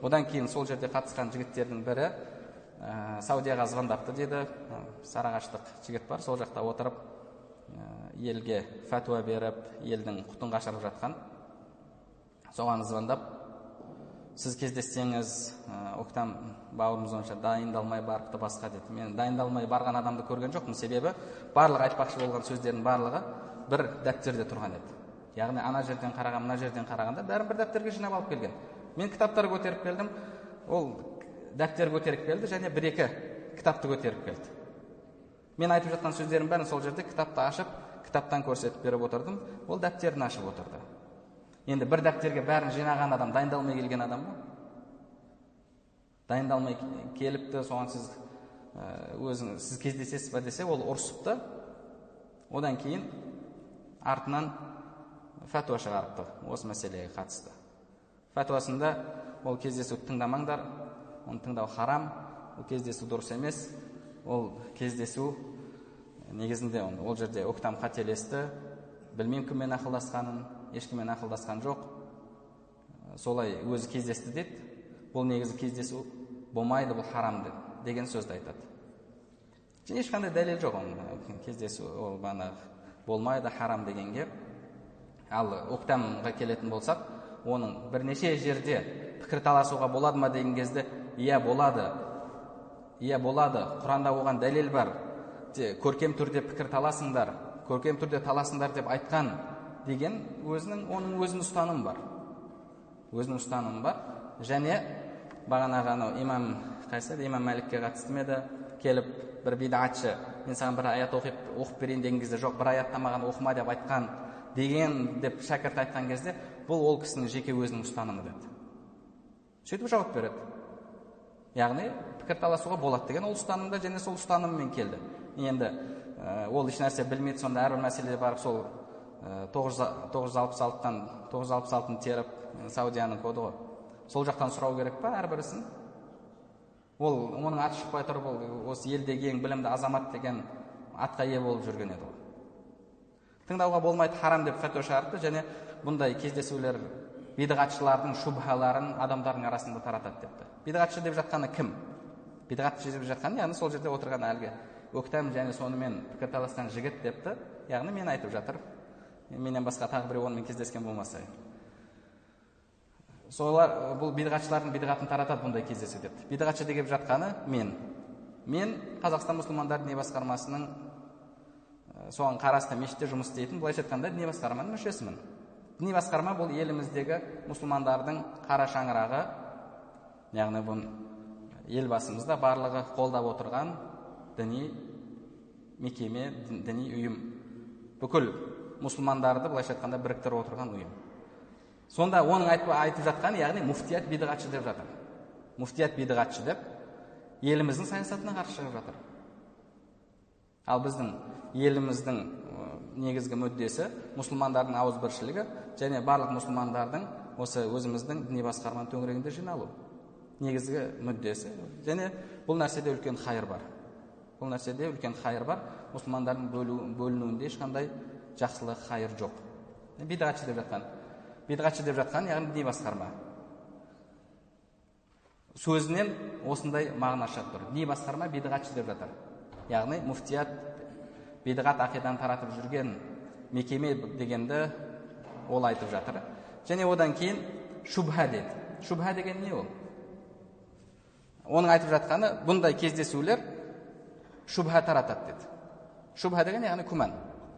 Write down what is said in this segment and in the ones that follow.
Одан кейін сол жерде қатысқан жігіттердің бірі Саудияға звондапты деді. Сарағаштық жігіт бар, сол жақта отырып елге фәтуа беріп, елдің құтын қашырып жатқан. Соған звондап, сіз кездессеңіз, Октам бауырымыз онша дайындалмай барыпты басқа деді. Мен дайындалмай барған адамды көрген жоқпын, себебі барлығы айтпақшы болған сөздердің барлығы бір дәптерде тұрған еді. Яғни ана жерден қараған, мына жерден қарағанда бәрін бір дәптерге жинап алып келген. Мен кітаптар көтеріп келдім, ол дәптер көтеріп келді және бір-екі кітапты көтеріп келді. Мен айтып жатқан сөздерім бәрін сол жерде кітапты ашып, кітаптан көрсетіп беріп отырдым, ол дәптерін ашып отырды. Енді бір дәптерге бәрін жинаған адам дайындалмай келген адам ба? Дайындалмай келіпті, соған сіз кездесесіз ба десе, ол ұрсыпты. Одан кейін артынан фәтуа шығарыпты осы мәселеге қатысты. Фәтуасында ол кездесу тыңдамаңдар, оны тыңдау харам, ол кездесу дұрыс емес, ол кездесу негізінде ол жерде Октам қателесті, білмеймін кіммен ақылдасқанын, ешкіммен ақылдасқан жоқ, солай өзі кездесті деді. Бұл негізі кездесу болмайды, бұл харам деген сөзді айтады. Ешқандай дәлел жоқ оның кездесу, ол болмайды, харам дегенге. Ал Октамға келетін болсақ, оның бірнеше жерде пікір таласуға болады ма деген кезде, иә болады, Құранда оған дәлел бар, көркем түрде пікір таласыңдар, көркем түрде таласыңдар деп айтқан деген оның өзінің ұстанымы бар. Өзінің ұстанымы бар. Және бағанағы имам Мәликке қатысты еді, келіп бір бидатшы, мен саған бір аят оқып берейін деген кезде, жоқ, бір аятта маған оқыма деп айтқан деген деп шәкірт айтқан кезде, бұл ол кісінің жеке өзінің ұстанымы деді. Сөйтіп жауап береді. Яғни пікір таласуға болады деген ол ұстанымда, және сол ұстаныммен келді. Енді ол еш нәрсе білмейді, сонда әрбір мәселеде барып сол 966-ны теріп, Саудияның коды ғой, сол жақтан сұрау керек па әрбірісін? Оның аты шықпай тұрып, осы елдегі ең білімді азамат деген атқа ие болып жүрген еді ғой. Тыңдауға болмайды, харам деп фәтуа шығарды, және бұндай кездесулер бидғатшылардың шубхаларын адамдардың арасында таратады депті. Бидғатшы деп жатқаны кім? Бидғатшы деп жатқаны, яғни сол жерде отырған әлгі Октам және сонымен пікір таласқан жігіт депті. Яғни мен айтып жатыр, менен басқа тағы біреу онымен кездескен болмаса. Солар бұл бидғатшылардың бидғатын таратады бұндай кездесу депті. Бидғатшы деп жатқаны мен Қазақстан мұсылмандар діни басқармасының соған қарасты мешітте жұмыс істейтін, былайша айтқанда діни басқарманың мүшесімін. Діни басқарма бұл еліміздегі мұсылмандардың қара шаңырағы, яғни бұл елбасымызда барлығы қолдап отырған діни мекеме, діни ұйым. Бүкіл мұсылмандарды былайша айтқанда біріктіріп отырған ұйым. Сонда оның айтып жатқан, яғни муфтият бидғатшы деп жатыр. Муфтият бидғатшы деп еліміздің саясатына қарсы шығып жатыр. Ал біздің еліміздің негізгі мүддесі мұсылмандардың ауызбіршілігі және барлық мұсылмандардың осы өзіміздің діни басқарманың төңірегінде жиналу. Негізгі мүддесі. Және бұл нәрседе үлкен хайыр бар. Мұсылмандардың бөлінуінде ешқандай жақсылық, хайыр жоқ. Бидғатшы деп жатқан, яғни діни басқарма. Сөзінен осындай мағына шығып тұр. Діни басқарма бидғатшы деп жатыр. Яғни муфтият бидғат ақидан таратып жүрген мекеме дегенді ол айтып жатыр. Және одан кейін шубха деді. Шубха деген не ол? Оның айтып жатқаны, бұндай кездесулер шубха таратады деді. Шубха деген яғни күмән.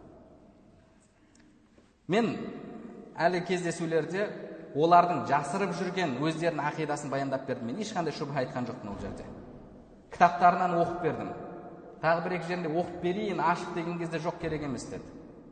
Мен әлі кездесулерде олардың жасырып жүрген өздерінің ақидасын баяндап бердім. Мен ешқандай шубха айтқан жоқпын ол жерде. Кітаптарынан оқып бердім. Тағы бір-екі жерінде оқып берейін, ашып деген кезде жоқ, керек емес деді.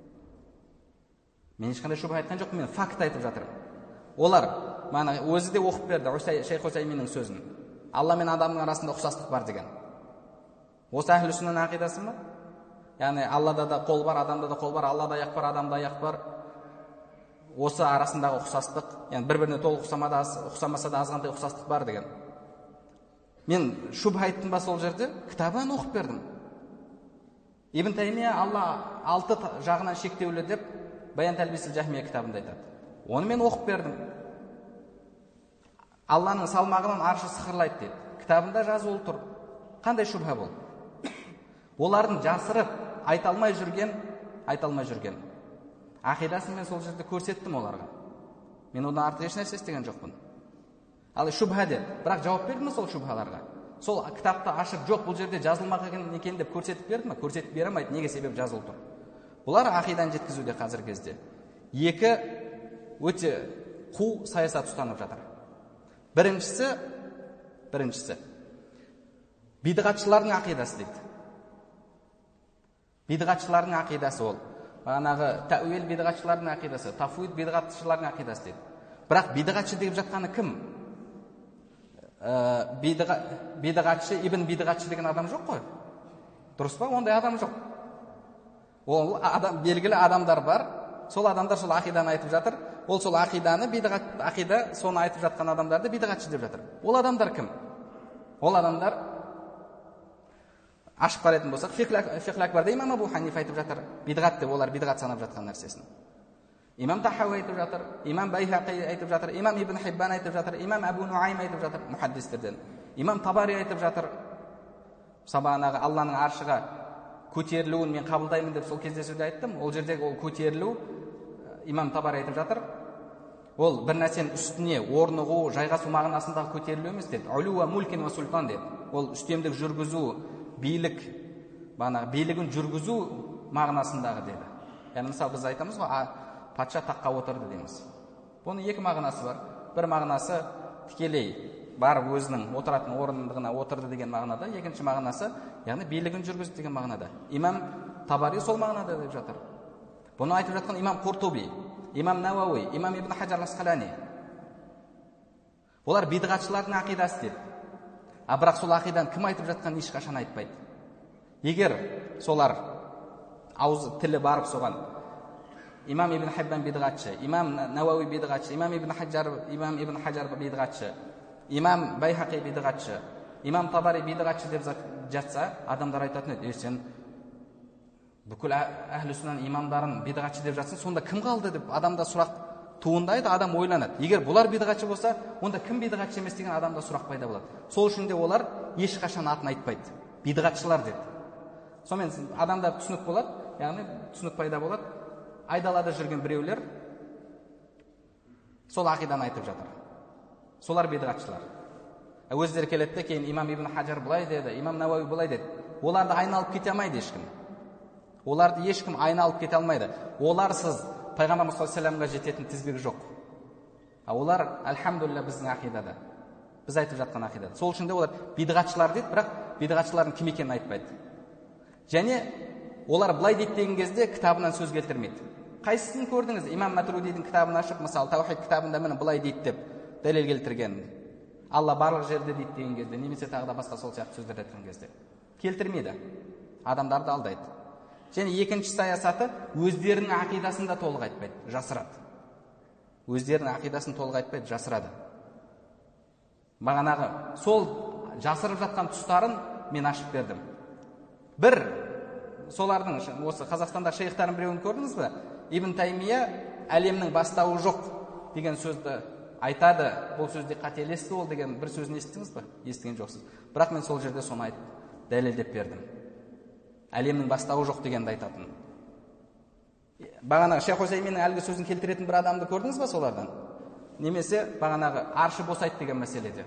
Мен ешқандай шубха айтқан жоқпын, мен факт айтып жатырмын. Олар өзі де оқып берді Шейх Усайминнің сөзін. Алла мен адамның арасында ұқсастық бар деген. Осы әхлі сүннаның ақидасы ма? Яғни Аллада да қол бар, адамда да қол бар, Аллада аяқ бар, адамда аяқ бар. Осы арасындағы ұқсастық, яғни бір-біріне толық ұқсамаса да азғантай ұқсастық бар деген. Мен шубха айттым ба сол жерде? Кітабын оқып бердім. Ибн Таймия Алла 6 жағынан шектеулі деп Баян Талбисил Жахмия кітабында айтады. Оны мен оқып бердім. Алланың салмағынан аршы сықырлайды дейді. Кітабында жазулы тұр. Қандай шубха бұл? Олардың жасырып айта алмай жүрген ақидасын мен сол жерде көрсеттім оларға. Мен одан артық еш нәрсе істеген жоқпын. Ал шубха деп, бірақ жауап бердім ме сол шубхаларға? Сол кітапты ашып, жоқ бұл жерде жазылмақ екен деп көрсетіп берді ме? Көрсетіп бере алмайды. Неге? Себеп жазылып тұр. Бұлар ақиданы жеткізуде қазіргі кезде екі өте қу саясат ұстанып жатыр. Біріншісі бидғатшылардың ақидасы дейді. Бидғатшылардың ақидасы ол. Бағанағы тәуел бидғатшылардың ақидасы, тафуид бидғатшылардың ақидасы дейді. Бірақ бидғатшы деп жатқаны кім? Бидғатшы, ибн бидғатшы деген адам жоқ қой. Дұрыс па? Ондай адам жоқ. Ол белгілі адамдар бар. Сол адамдар сол ақиданы айтып жатыр. Ол сол ақиданы, ақида соны айтып жатқан адамдарды бидғатшы деп жатыр. Ол адамдар кім? Ол адамдар ашып қарайтын болсақ, фиқл акбарда имам Абу Ханифа айтып жатыр. Бидғат деп, олар бидғат санап жатқан нәрсесін. Имам Тахауи айтып жатыр, имам Байхақи айтып жатыр, имам Ибн Хиббан айтып жатыр, имам Абу Нуайм айтып жатыр, мухаддистерден. Имам Табари айтып жатыр. Сабағанағы Алланың аршыға көтерілуін мен қабылдаймын деп сол кездесуде айттым. Ол жердегі ол көтерілу, имам Табари айтып жатыр, ол бір нәрсенің үстіне орнығу, жайғасу мағынасындағы көтерілу емес деді. Улуа мулкин ва султан деді. Ол үстемдік жүргізу, билігін жүргізу мағынасындағы деді. Яғни мысалы біз айтамыз ғой, патша таққа отырды дейміз. Бұның екі мағынасы бар. Bir мағынасы тікелей барып өзінің отыратын орындығына отырды деген мағынада, екінші мағынасы, яғни билігін жүргізді деген мағынада. Имам Табари сол мағынада деп жатыр. Бұны айтып жатқан имам Қуртуби, имам Науауи, имам Ибн Хаджар Асқалани. Олар бидғатшылардың ақидасы дейді. Бірақ сол ақиданы кім айтып жатқан ешқашан айтпайды. Егер солар ауыз тілі барып соған имам Ибн Хиббан бидғатшы, имам Науауи бидғатшы, имам Ибн Хаджар бидғатшы, имам Байхақи бидғатшы, имам Табари бидғатшы деп жатса, адамдар айтатын еді, сен бүкіл әхлі сүннаның имамдарын бидғатшы деп жатсың, сонда кім қалды деп адамда сұрақ туындайды, адам ойланады. Егер бұлар бидғатшы болса, онда кім бидғатшы емес деген адамда сұрақ пайда болады. Сол үшін де олар ешқашан атын айтпайды. Бидғатшылар деді. Сонымен адамда түсінік болады, яғни түсінік пайда болады. Айдалада жүрген біреулер сол ақиданы айтып жатыр. Солар бидғатшылар. Өздері келеді де, кейін имам Ибн Хаджар былай деді, имам Науауи былай деді. Оларды айналып кете алмайды ешкім. Оларды ешкім айналып кете алмайды. Оларсыз Пайғамбар саллаллаху жететін тізбегі жоқ. Олар, альхамдулилля, біздің ақидада. Біз айтып жатқан ақидада. Сол үшін де олар бидғатшылар дейді, бірақ бидғатшылардың кім екенін айтпайды. Және олар былай дейді деген кезде кітабынан сөз келтірмейді. Қайсысын көрдіңіз? Имам Матуридидің кітабын ашып, мысалы, Таухид кітабында міне былай дейді деп дәлел келтірген. Алла барлық жерде дейді деген кезде, немесе тағы да басқа сол сияқты сөздер айтқан кезде келтірмейді. Адамдарды алдайды. Және екінші саясаты өздерінің ақидасын да толық айтпайды, жасырады. Өздерінің ақидасын толық айтпайды, жасырады. Бағанағы сол жасырып жатқан тұстарын мен ашып бердім. Бір солардың осы Қазақстанда шейхтарын біреуін көрдіңіз бе? Ибн Таймия әлемнің бастауы жоқ деген сөзді айтады. Бұл сөзде қателесті ол деген бір сөзін естідіңіз бе? Естіген жоқсыз. Бірақ мен сол жерде соны айтып дәлелдеп бердім. Әлемнің бастауы жоқ дегенді айтатын. Бағанағы Шейх Усайминнің әлгі сөзін келтіретін бір адамды көрдіңіз бе солардан? Немесе бағанағы аршы босайды деген мәселеде.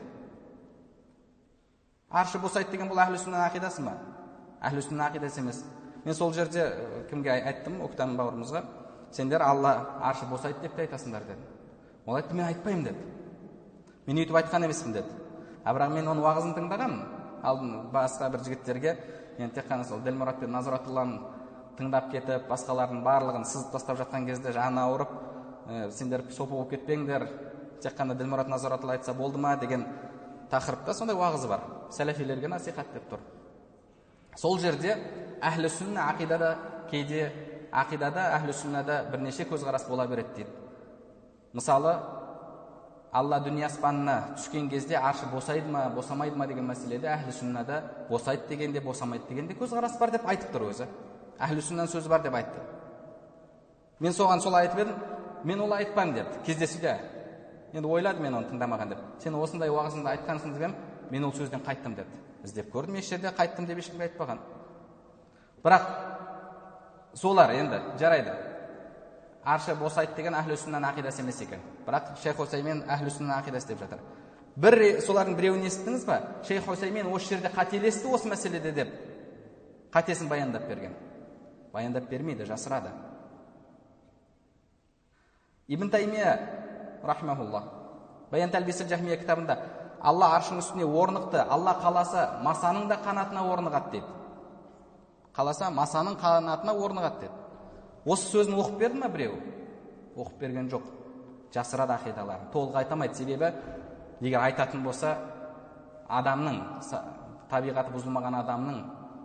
Аршы босайды деген бұл әхлі сүннаның ақидасы ма? Әхлі сүннаның ақидасы емес. Мен сол жерде кімге айттым, Октан бауырымызға, сендер Алла аршы босайды деп те айтасыңдар деді. Ол айтты, мен айтпаймын деді. Мен өйтіп айтқан емеспін деді. Бірақ мен оның уағызын тыңдаған, алдын басқа бір жігіттерге, мен тек қана сол Ділмұрат пен Назратулланы тыңдап кетіп, басқалардың барлығын сызып тастап жатқан кезде жаны ауырып, сендер сопы болып кетпеңдер, тек қана Ділмұрат Назратулла айтса болды ма деген тақырыпта сондай уағызы бар. Сәләфилерге насихат деп тұр. Сол жерде әхлі сүнна ақидада, кейде ақидада, әхлі сүннада бірнеше көзқарас бола береді дейді. Мысалы, Алла дүние аспанына түскен кезде аршы босайды ма, босамайды ма деген мәселеде әхлі сүннада босайды дегенде, босамайды дегенде көзқарас бар деп айтып тұр өзі. Әхлі сүннаның сөзі бар деп айтты. Мен соған сол айтып едім, мен ол айтпаймын деді кездесуде. енді ойлады мен оны тыңдамаған деп. Сен осындай уағызында айтқансың деп, мен ол сөзден қайттым деді. Іздеп көрдім, еш жерде қайттым деп ешкімге айтпаған. Бірақ солар енді жарайды. Аршы босайды деген әхлі сүннан ақидасы емес екен. Бірақ Шейх Усаймин әхлі сүннан ақидасы деп жатыр. Солардың біреуін естідіңіз ба? Шейх Усаймин осы жерде қателесті осы мәселеде деп қатесін баяндап берген. Баяндап бермейді, жасырады. Ибн Таймия рахмахуллах Баян Талбисил Жахмия кітабында Алла аршының үстіне орнықты, Алла қаласа масаның да қанатына орнығады дейді. Қаласа масаның қанатына орнығады дейді. Осы сөзін оқып берді ма біреу? Оқып берген жоқ. Жасырады ақидаларын. Толық айтамайды. Себебі егер айтатын болса, адамның табиғаты бұзылмаған адамның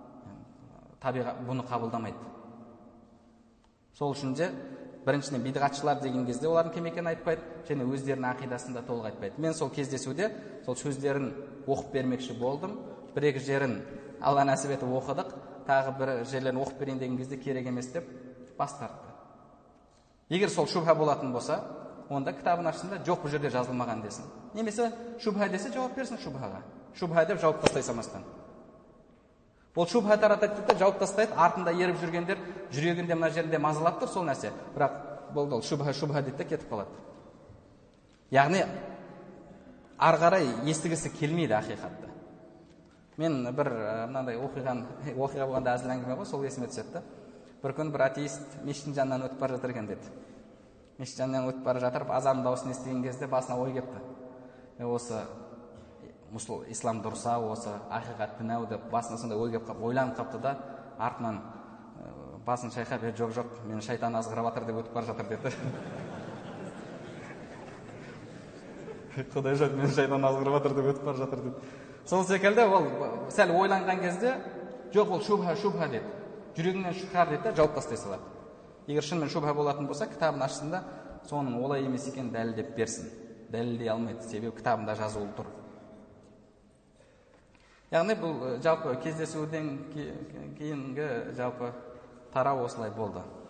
бұны қабылдамайды. Сол үшін де біріншіден бидғатшылар деген кезде олардың кім екенін айтпайды, және өздерінің ақидасында толық айтпайды. Мен сол кездесуде сол сөздерін оқып бермекші болдым. Бір-екі жерін Алла нәсіп етіп оқыдық. Тағы бір жерлерін оқып берейін деген кезде керек емес деп бас тартты. Егер сол шубха болатын болса, онда кітабын ашсында жоқ бұл жерде жазылмаған десін. Немесе шубха десе жауап берсін шубхаға. Шубха деп жауап тастай салмастан. Ол шубха таратады да жауап тастайды, артында еріп жүргендер жүрегінде мына жерінде мазалап тұр сол нәрсе. Бірақ болды ол шубха дейді де кетіп қалады. Яғни ары қарай естігісі келмейді ақиқатты. Мен бір мынандай оқиға болғанда әзіл әңгіме ғой, сол есіме түседі. Бір күн бір атеист мешіттің жанынан өтіп бара жатыр екен деді. Мешіт жанынан өтіп бара жатыр, азанның дауысын естіген кезде басына ой келіпті. Осы ислам дұрса, осы ақиқат дін-ау деп басына сондай ой келіп қалып, ойланып қалыпты да, артынан басын шайқап, жоқ, мені шайтан азғырып жатыр деп өтіп бара жатыр деді. Құдай жоқ, мені шайтан азғырып жатыр деп өтіп бара жатыр деді. Сол секілді ол сәл ойланған кезде, жоқ ол шубха деді. Жүрегіңнен шығар деді, жауап тастай салады. Егер шынымен шубха болатын болса, кітабын ашсында соның олай емес екенін дәлелдеп берсін. Дәлелдей алмайды, себебі кітабында жазулы тұр. Яғни бұл жалпы кездесуден кейінгі жалпы тарау осылай болды.